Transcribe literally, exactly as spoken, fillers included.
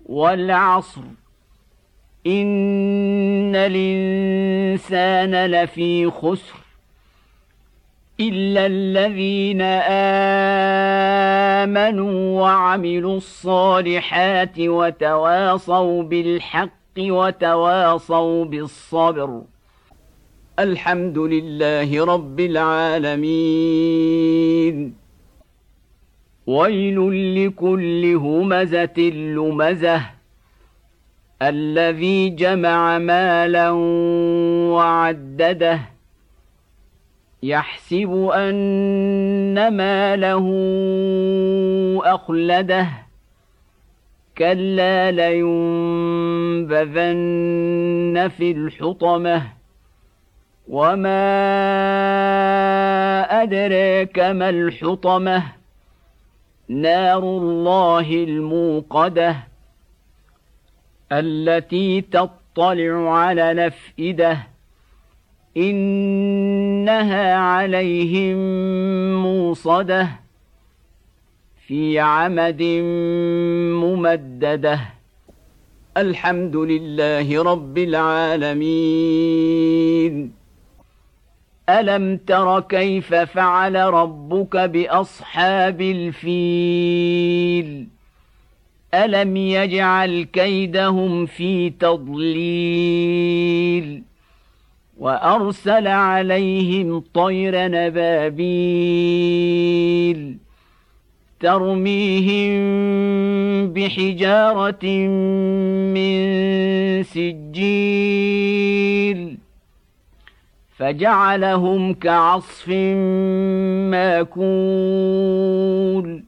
والعصر إن الإنسان لفي خسر إلا الذين آمنوا وعملوا الصالحات وتواصوا بالحق وتواصوا بالصبر. الحمد لله رب العالمين. ويل لكل همزة لمزة الذي جمع مالا وعدده يحسب أن ماله أخلده كلا لينبذن في الحطمة وما أدراك ما الحطمة نار الله الموقدة التي تطلع على الأفئدة إنها عليهم موصدة في عمد ممددة. الحمد لله رب العالمين. ألم تر كيف فعل ربك بأصحاب الفيل ألم يجعل كيدهم في تضليل وأرسل عليهم طير نبابيل ترميهم بحجارة من سجيل فجعلهم كعصف ماكول.